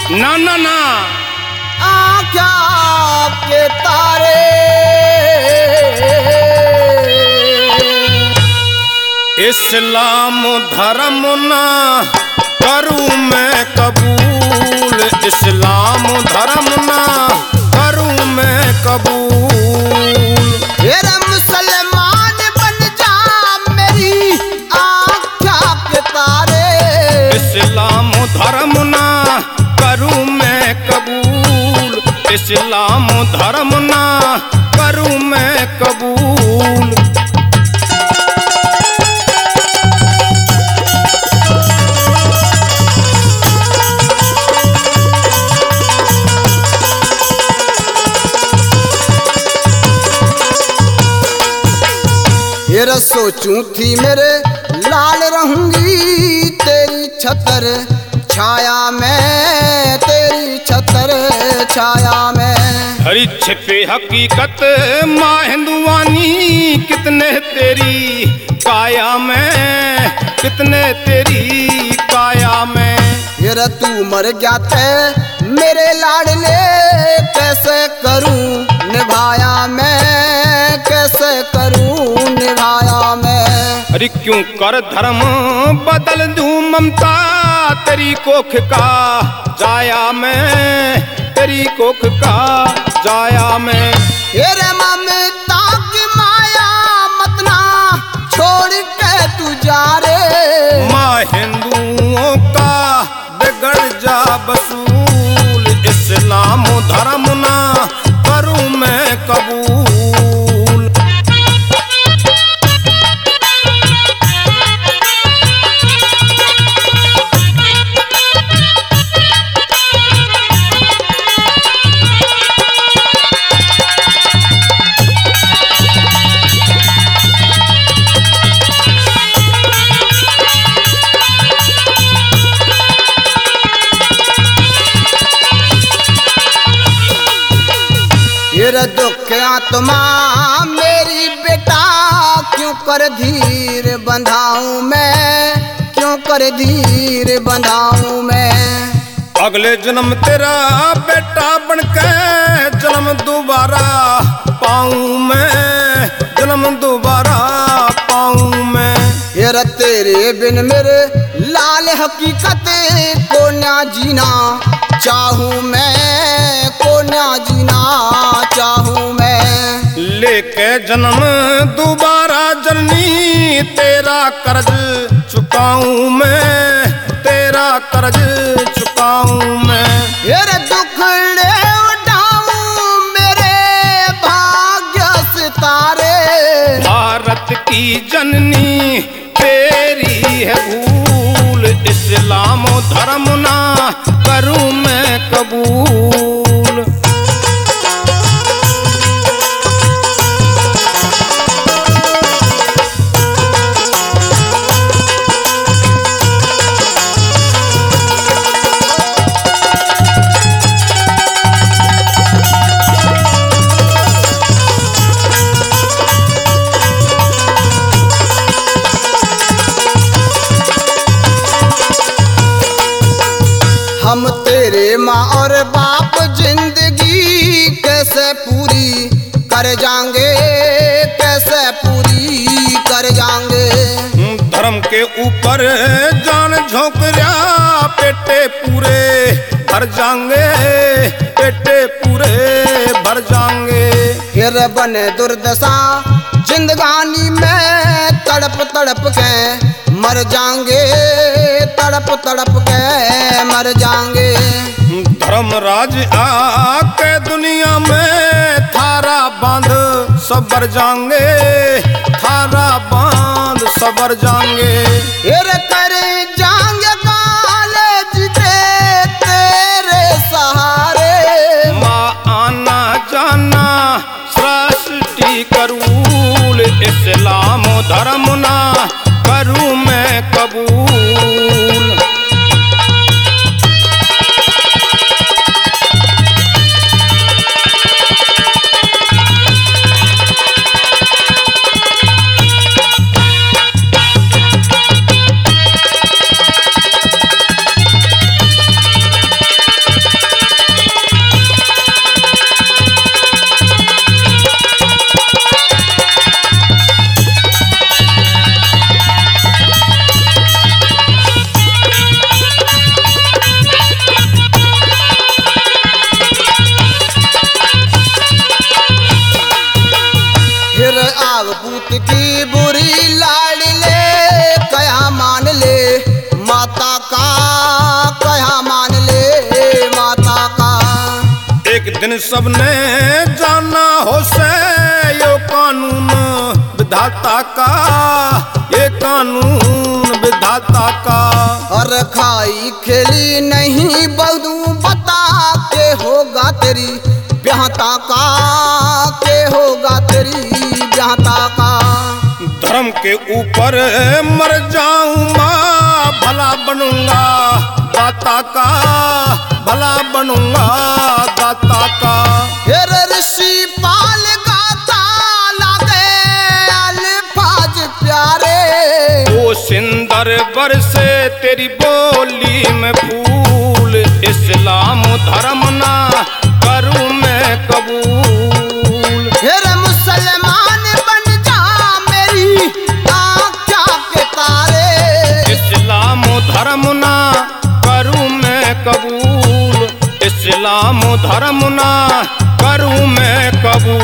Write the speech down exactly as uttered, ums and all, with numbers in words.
ना ना ना आँखा के तारे इस्लाम धर्म ना करूं मैं कबूल, इस्लाम धर्म ना करूं मैं कबूल। तेरा मुसलमान बन जा मेरी आँखा के तारे, इस्लाम धर्म ना करूं मैं कबूल, इस्लाम धर्म ना करूं मैं कबूल। तेरा सोचूं थी मेरे लाल रहूंगी तेरी छतर छाया में, तेरी छतर छाया में। हरी छिपे हकीकत माँ हिंदुआनी कितने तेरी काया में, कितने तेरी काया में। तेरा तू मर गया थे मेरे लाडले कैसे करूं निभाया मैं, कैसे करूं निभाया मैं। अरे क्यों कर धर्म बदल दूं ममता तेरी कोख का जाया मैं, तेरी कोख का जाया मैं। तेरे ममता की माया मत ना छोड़ के तू जा रे, माँ हिंदुओं का बिगड़ जा बसूल, इस्लाम धर्म ना करूं मैं कबूल। तेरे दुख आत्मा मेरी बेटा क्यों कर धीर बंधाऊं मैं, क्यों कर धीर बंधाऊं मैं। अगले जन्म तेरा बेटा बनके जन्म दोबारा पाऊं मैं, जन्म दोबारा पाऊं मैं। तेरा तेरे बिन मेरे लाल हकीकत को ना जीना चाहूं मैं, को ना जीना चाहूं मैं। लेके जन्म दोबारा जननी तेरा कर्ज चुकाऊं मैं, तेरा कर्ज चुकाऊं मैं। तेरे दुखड़े उठाऊं मेरे भाग्य सितारे, भारत की जननी तेरी है भूल, इस्लाम धर्म ना करूं मैं कबूल। हम तेरे माँ और बाप जिंदगी कैसे पूरी कर जाएंगे, कैसे पूरी कर जाएंगे। धर्म के ऊपर जान झोंक रहा पेटे पूरे भर जाएंगे, पेटे पूरे भर जाएंगे। फिर बने दुर्दशा जिंदगानी में तड़प तड़प के मर जाएंगे, तड़प तड़प के मर जाएंगे। धर्मराज आके दुनिया में थारा बांध सबर जाएंगे, थारा बांध सबर जाएंगे। फिर कर जाएंगे कॉलेज के तेरे सहारे, माँ आना जाना सृष्टि करूल, इस्लाम धर्म ना करूं मैं कबूल। दिन सबने जाना हो से यो कानून विधाता का, ये कानून विधाता का। और खाई खेली नहीं बहू बता के होगा तेरी ब्याहता का, के होगा तेरी ब्याहता का। धर्म के ऊपर मर जाऊं माँ भला बनूंगा दाता का, भला बनूंगा दाता का। हेर ऋषि पाल गाता लागे अल्फाज प्यारे, ओ सिंदर बरसे तेरी बोली में फूल, इस्लाम धर्म ना करूं मैं कबूल। हेर मुसलमान बन जा मेरी आँखों के तारे, इस्लाम धर्म ना करूं मैं कबूल, इस्लाम धर्म ना करूं मैं कबूल।